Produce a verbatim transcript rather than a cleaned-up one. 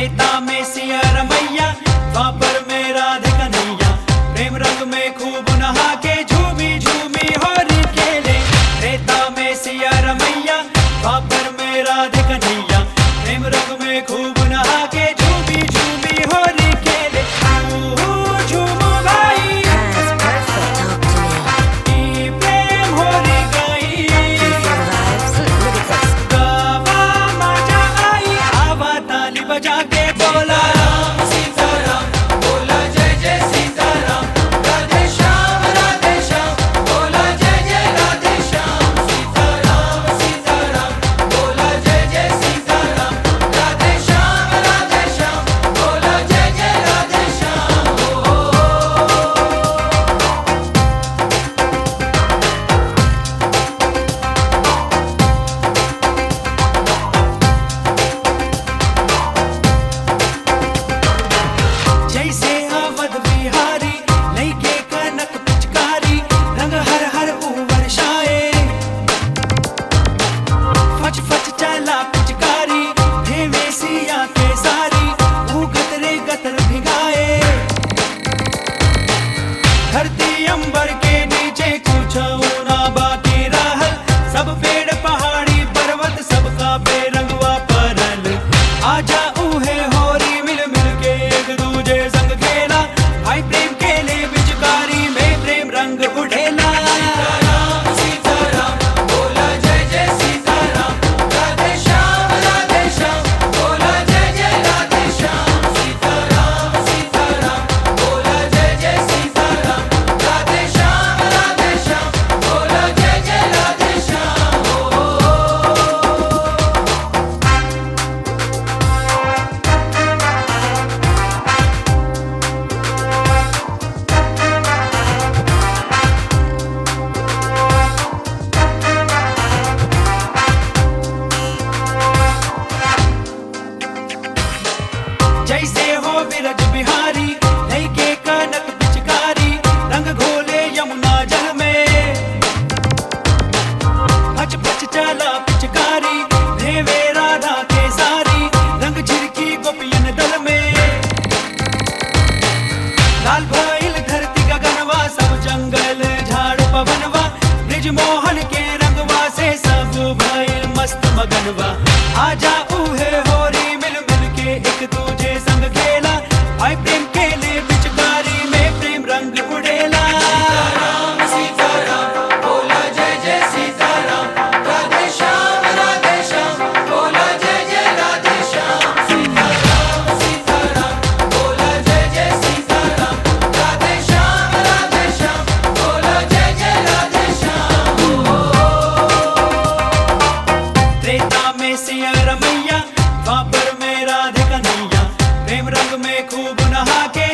त्रेता में सिया रमैया, द्वापर में राधे कन्हैया, प्रेम रंग में खूब नहा के झूमी झूमी होली खेले। त्रेता में सिया रमैया, द्वापर में राधे कन्हैया, प्रेम रंग में खूब नहा के झूमी झूमी होली खेले। झूमो भाई प्रेम होली गाई, गावा मजा आई, आवा ताली बजा के बोला जैसे अवध बिहारी लैके कनक पिचकारी, रंग हर हर वर्षाए, फच फच चला पिचकारी, भेवे सिया के सारी, वो गतरे गतर भिगाए। धरती अंबर के नीचे कुछ ना बाकी रहल, सब पेड़ पहाड़ी पर्वत सबका बेरंगवा परल। आजा उहे होरी मिल मिल के एक दूजे संग खेला, भाई प्रेम के लिए पिचकारी में प्रेम रंग उड़ेला। जैसे हो बिरज बिहारी लैके कनक पिचकारी, रंग घोले यमुना जल में, फच फच चला पिचकारी, भेवे राधा के सारी, रंग झिरकी गोपियन दल में। लाल भइल धरती गगनवा, सब जंगल झाड़ पवनवा, ब्रिज मोहन के रंगवा से सब भइल मस्त मगनवा। आजा उहे होरी मिल मिल के एक दूजे संग खेला, भाई प्रेम के लिए पिचकारी में प्रेम रंग उड़ेला। त्रेता में सिया रमैया, द्वापर में राधे कन्हैया, प्रेम रंग में खूब नहा के